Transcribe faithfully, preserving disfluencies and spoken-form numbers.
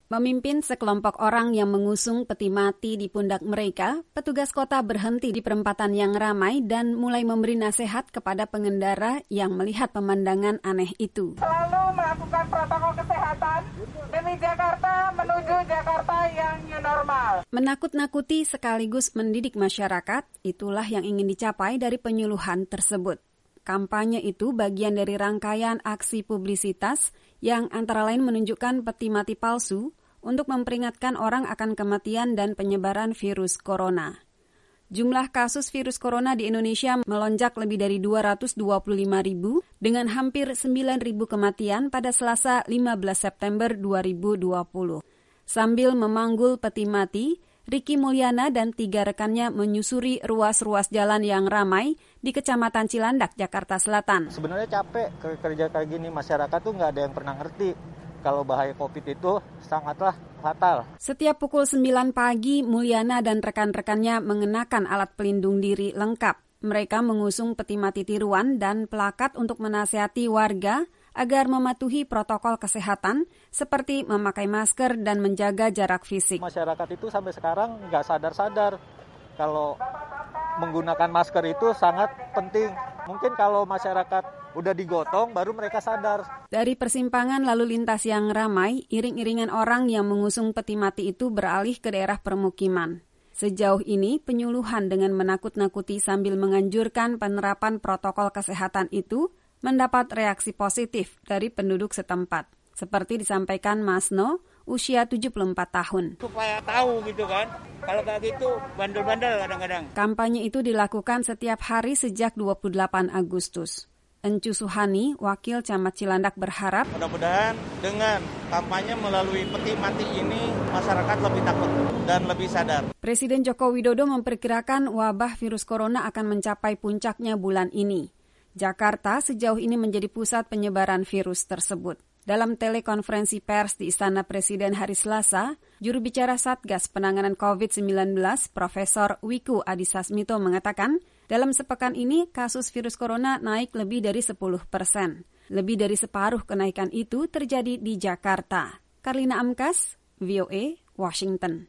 Memimpin sekelompok orang yang mengusung peti mati di pundak mereka, petugas kota berhenti di perempatan yang ramai dan mulai memberi nasihat kepada pengendara yang melihat pemandangan aneh itu. Selalu melakukan protokol kesehatan demi Jakarta menuju Jakarta yang new normal. Menakut-nakuti sekaligus mendidik masyarakat, itulah yang ingin dicapai dari penyuluhan tersebut. Kampanye itu bagian dari rangkaian aksi publisitas yang antara lain menunjukkan peti mati palsu untuk memperingatkan orang akan kematian dan penyebaran virus corona. Jumlah kasus virus corona di Indonesia melonjak lebih dari dua ratus dua puluh lima ribu dengan hampir sembilan ribu kematian pada Selasa lima belas September dua ribu dua puluh. Sambil memanggul peti mati, Ricky Mulyana dan tiga rekannya menyusuri ruas-ruas jalan yang ramai di Kecamatan Cilandak, Jakarta Selatan. Sebenarnya capek kerja kayak gini, masyarakat tuh nggak ada yang pernah ngerti kalau bahaya COVID itu sangatlah fatal. Setiap pukul sembilan pagi, Mulyana dan rekan-rekannya mengenakan alat pelindung diri lengkap. Mereka mengusung peti mati tiruan dan plakat untuk menasihati warga agar mematuhi protokol kesehatan seperti memakai masker dan menjaga jarak fisik. Masyarakat itu sampai sekarang nggak sadar-sadar kalau menggunakan masker itu sangat penting. Mungkin kalau masyarakat udah digotong baru mereka sadar. Dari persimpangan lalu lintas yang ramai, iring-iringan orang yang mengusung peti mati itu beralih ke daerah permukiman. Sejauh ini, penyuluhan dengan menakut-nakuti sambil menganjurkan penerapan protokol kesehatan itu mendapat reaksi positif dari penduduk setempat. Seperti disampaikan Mas No, usia tujuh puluh empat tahun. Supaya tahu gitu kan, kalau kayak gitu bandel-bandel kadang-kadang. Kampanye itu dilakukan setiap hari sejak dua puluh delapan Agustus. Encu Suhani, Wakil Camat Cilandak berharap mudah-mudahan dengan kampanye melalui peti mati ini masyarakat lebih takut dan lebih sadar. Presiden Joko Widodo memperkirakan wabah virus corona akan mencapai puncaknya bulan ini. Jakarta sejauh ini menjadi pusat penyebaran virus tersebut. Dalam telekonferensi pers di Istana Presiden hari Selasa, juru bicara Satgas Penanganan covid sembilan belas, Profesor Wiku Adhisa Smito mengatakan, dalam sepekan ini kasus virus corona naik lebih dari sepuluh persen. Lebih dari separuh kenaikan itu terjadi di Jakarta. Karlina Amkas, V O A, Washington.